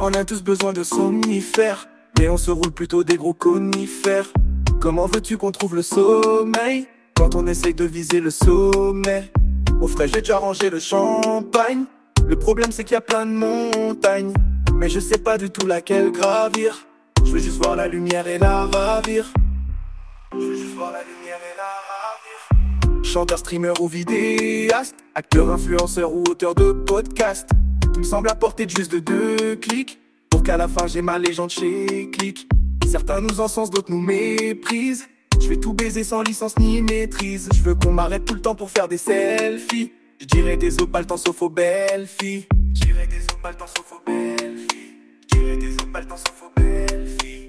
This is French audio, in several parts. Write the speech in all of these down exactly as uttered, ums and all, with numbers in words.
On a tous besoin de somnifères, mais on se roule plutôt des gros conifères. Comment veux-tu qu'on trouve le sommeil quand on essaye de viser le sommet? Au frais, j'ai déjà rangé le champagne. Le problème c'est qu'il y a plein de montagnes, mais je sais pas du tout laquelle gravir. Je veux juste voir la lumière et la ravir. Je veux juste voir la lumière et la ravir. Chanteur, streamer ou vidéaste, acteur, influenceur ou auteur de podcast, tout me semble à portée de juste de deux clics, pour qu'à la fin j'ai ma légende chez Click. Certains nous encensent, d'autres nous méprisent. Je vais tout baiser sans licence ni maîtrise. Je veux qu'on m'arrête tout le temps pour faire des selfies. Je dirais des os, pas le temps sauf aux belles filles. Je dirais des os, pas le temps sauf aux belles filles. Je dirais des os, pas le temps sauf aux belles filles.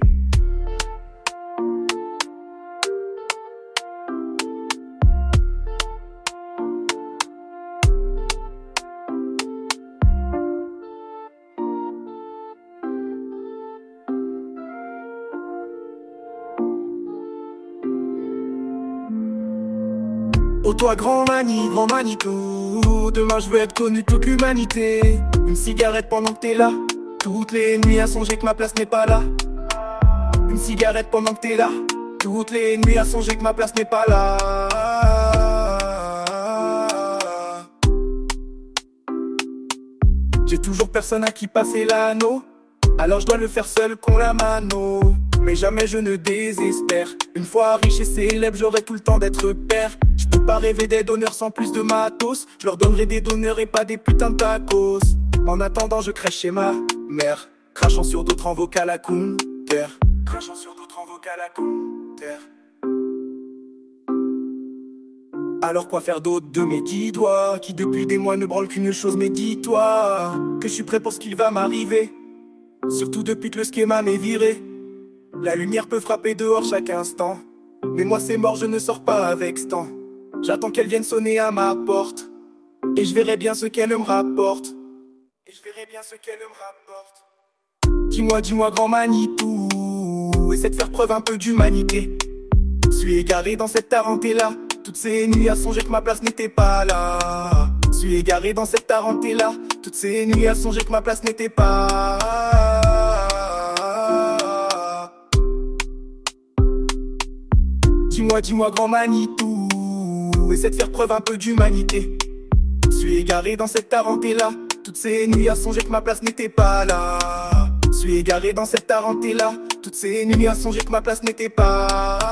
Oh toi grand mani, grand Manitou, demain je veux être connu de toute l'humanité. Une cigarette pendant que t'es là, toutes les nuits à songer que ma place n'est pas là. Une cigarette pendant que t'es là, toutes les nuits à songer que ma place n'est pas là. J'ai toujours personne à qui passer l'anneau, alors je dois le faire seul con la mano. Mais jamais je ne désespère. Une fois riche et célèbre, j'aurai tout le temps d'être père. Je peux pas rêver des donneurs sans plus de matos. Je leur donnerai des donneurs et pas des putains de tacos. En attendant, je crèche chez ma mère, crachant sur d'autres en vocal à counter. Crachant sur d'autres en vocal à counter. Alors quoi faire d'autre de mes dix doigts, qui depuis des mois ne branlent qu'une chose, mais dis-toi que je suis prêt pour ce qu'il va m'arriver. Surtout depuis que le schéma m'est viré. La lumière peut frapper dehors chaque instant, mais moi c'est mort, je ne sors pas avec ce temps. J'attends qu'elle vienne sonner à ma porte, et je verrai bien ce qu'elle me rapporte. Et je verrai bien ce qu'elle me rapporte. Dis-moi, dis-moi grand Manitou, essaie de faire preuve un peu d'humanité. Suis égaré dans cette tarentée-là, toutes ces nuits à songer que ma place n'était pas là. Suis égaré dans cette tarentée-là, toutes ces nuits à songer que ma place n'était pas là. Dis-moi, dis-moi grand Manitou, essaie de faire preuve un peu d'humanité. Suis égaré dans cette tarentée-là, toutes ces nuits à songer que ma place n'était pas là. Suis égaré dans cette tarentée-là, toutes ces nuits à songer que ma place n'était pas